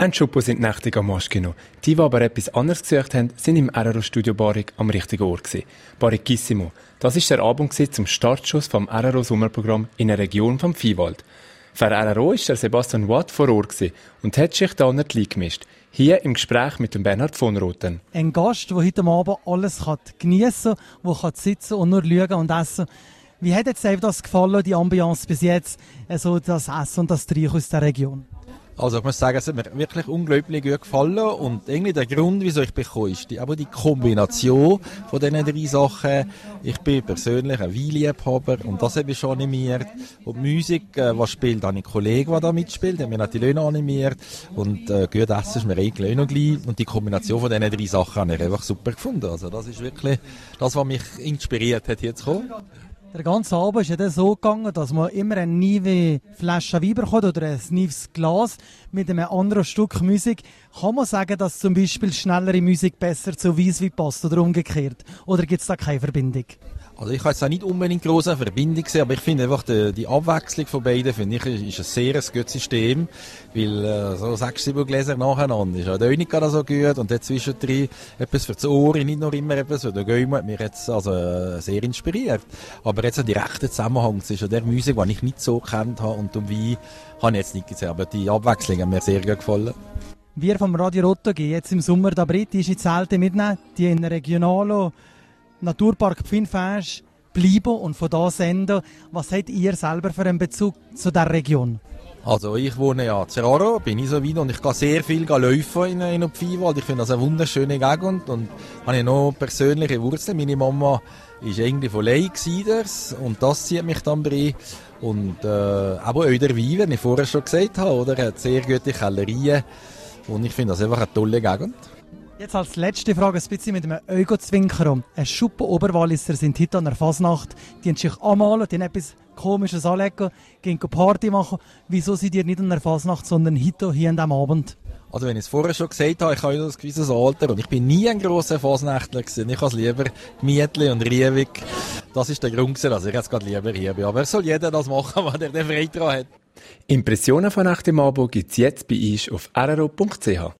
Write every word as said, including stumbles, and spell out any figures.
Ein Schuppo sind nächtig am Moschkino. Die, die aber etwas anderes gesucht haben, sind im R R O-Studio Barik am richtigen Ort gewesen. Barikissimo. Das war der Abend zum Startschuss vom R R O-Sommerprogramm in der Region vom Viehwald. Für R R O war der Sebastian Watt vor Ort gewesen und hat sich da nicht Leid gemischt. Hier im Gespräch mit dem Bernhard von Roten. Ein Gast, der heute Abend alles geniessen kann, der sitzen und nur schauen und essen. Wie hat jetzt das gefallen, die Ambiance bis jetzt, also das Essen und das Trinken aus der Region? Also ich muss sagen, es hat mir wirklich unglaublich gut gefallen und irgendwie der Grund, wieso ich bekomme, ist die, aber die Kombination von diesen drei Sachen. Ich bin persönlich ein Weinliebhaber und das habe ich schon animiert. Und die Musik, äh, was spielt, habe ich einen Kollegen, der da mitspielt, der hat mich natürlich auch noch animiert und äh, gut essen ist mir eigentlich auch noch gleich. Und die Kombination von diesen drei Sachen habe ich einfach super gefunden. Also das ist wirklich das, was mich inspiriert hat, hier zu kommen. Der ganze Abend ist ja dann so gegangen, dass man immer eine neue Flasche Wein bekommt oder ein neues Glas mit einem anderen Stück Musik. Kann man sagen, dass zum Beispiel schnellere Musik besser zu Weisswein passt oder umgekehrt? Oder gibt es da keine Verbindung? Also ich habe jetzt auch nicht unbedingt grosse Verbindung gesehen, aber ich finde einfach die, die Abwechslung von beiden finde ich ist ein sehr gutes System, weil äh, so sechs, sieben Gläser nacheinander ist ja auch nicht gerade so gut und dazwischen drei etwas für das Ohr, nicht nur immer etwas für den Gaumen, hat mich jetzt also äh, sehr inspiriert. Aber jetzt der rechte Zusammenhang zwischen der Musik, die ich nicht so kennt habe und dem Wein, habe ich jetzt nicht gesehen, aber die Abwechslung hat mir sehr gut gefallen. Wir vom Radio Roto gehen jetzt im Sommer da britische Zelte mitnehmen, die in Regionalo Naturpark Pfinnfäsch bleiben und von da senden. Was habt ihr selber für einen Bezug zu dieser Region? Also ich wohne ja in Zeraro, bin ich so weit und ich gehe sehr viel laufen in, in den Viehwald. Ich finde das eine wunderschöne Gegend und habe noch persönliche Wurzeln. Meine Mama ist irgendwie von Leigsiders und das zieht mich dann bei. Und äh, aber auch der Wein, wie ich vorher schon gesagt habe, oder? Er hat sehr gute Kellerien und ich finde das einfach eine tolle Gegend. Jetzt als letzte Frage ein bisschen mit einem Ego-Zwinker. Ein Schuppen Oberwalliser sind heute an der Fasnacht. Die haben sich anmalen, die haben etwas Komisches anlegen, gehen Party machen. Wieso seid ihr nicht an der Fasnacht, sondern heute hier an diesem Abend? Also wenn ich es vorher schon gesagt habe, ich habe ja ein gewisses Alter und ich bin nie ein grosser Fasnächtler gewesen. Ich habe es lieber gemütlich und riewig. Das ist der Grund, dass ich jetzt gerade lieber hier bin. Aber es soll jeder das machen, was er den Freude daran hat. Impressionen von nach dem Abend gibt es jetzt bei uns auf r r o punkt c h.